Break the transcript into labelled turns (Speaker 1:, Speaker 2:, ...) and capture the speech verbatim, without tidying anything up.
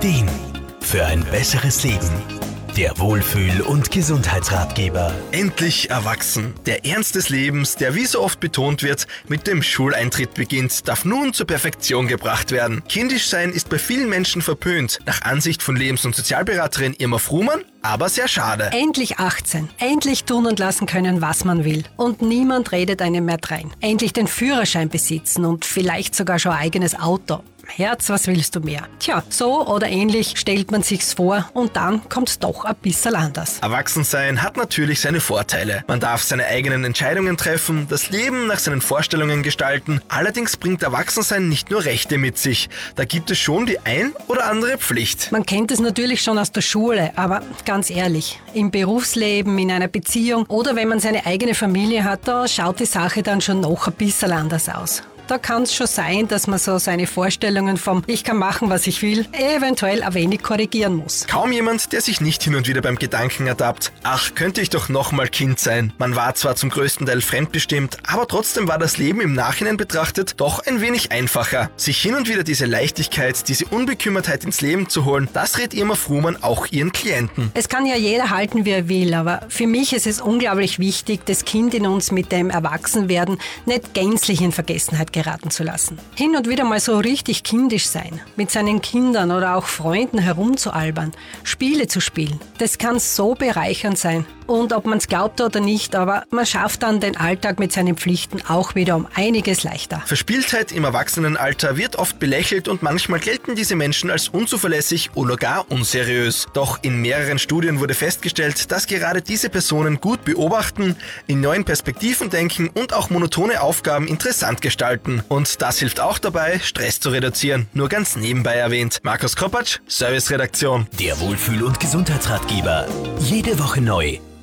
Speaker 1: Ideen für ein besseres Leben. Der Wohlfühl- und Gesundheitsratgeber.
Speaker 2: Endlich erwachsen. Der Ernst des Lebens, der wie so oft betont wird, mit dem Schuleintritt beginnt, darf nun zur Perfektion gebracht werden. Kindisch sein ist bei vielen Menschen verpönt. Nach Ansicht von Lebens- und Sozialberaterin Irma Frumann, aber sehr schade.
Speaker 3: Endlich achtzehn. Endlich tun und lassen können, was man will. Und niemand redet einem mehr drein. Endlich den Führerschein besitzen und vielleicht sogar schon ein eigenes Auto. Herz, was willst du mehr? Tja, so oder ähnlich stellt man sich's vor und dann kommt's doch ein bisschen anders.
Speaker 2: Erwachsensein hat natürlich seine Vorteile. Man darf seine eigenen Entscheidungen treffen, das Leben nach seinen Vorstellungen gestalten. Allerdings bringt Erwachsensein nicht nur Rechte mit sich. Da gibt es schon die ein oder andere Pflicht.
Speaker 3: Man kennt es natürlich schon aus der Schule, aber ganz ehrlich, im Berufsleben, in einer Beziehung oder wenn man seine eigene Familie hat, da schaut die Sache dann schon noch ein bisschen anders aus. Da kann es schon sein, dass man so seine Vorstellungen vom Ich kann machen, was ich will, eventuell ein wenig korrigieren muss.
Speaker 2: Kaum jemand, der sich nicht hin und wieder beim Gedanken ertappt, ach, könnte ich doch nochmal Kind sein. Man war zwar zum größten Teil fremdbestimmt, aber trotzdem war das Leben im Nachhinein betrachtet doch ein wenig einfacher. Sich hin und wieder diese Leichtigkeit, diese Unbekümmertheit ins Leben zu holen, das rät Irma Frumann auch ihren Klienten.
Speaker 3: Es kann ja jeder halten, wie er will, aber für mich ist es unglaublich wichtig, das Kind in uns mit dem Erwachsenwerden nicht gänzlich in Vergessenheit geraten zu lassen. Hin und wieder mal so richtig kindisch sein, mit seinen Kindern oder auch Freunden herumzualbern, Spiele zu spielen. Das kann so bereichernd sein. Und ob man es glaubt oder nicht, aber man schafft dann den Alltag mit seinen Pflichten auch wieder um einiges leichter.
Speaker 2: Verspieltheit im Erwachsenenalter wird oft belächelt und manchmal gelten diese Menschen als unzuverlässig oder gar unseriös. Doch in mehreren Studien wurde festgestellt, dass gerade diese Personen gut beobachten, in neuen Perspektiven denken und auch monotone Aufgaben interessant gestalten. Und das hilft auch dabei, Stress zu reduzieren. Nur ganz nebenbei erwähnt. Markus Kropatsch, Serviceredaktion.
Speaker 1: Der Wohlfühl- und Gesundheitsratgeber. Jede Woche neu.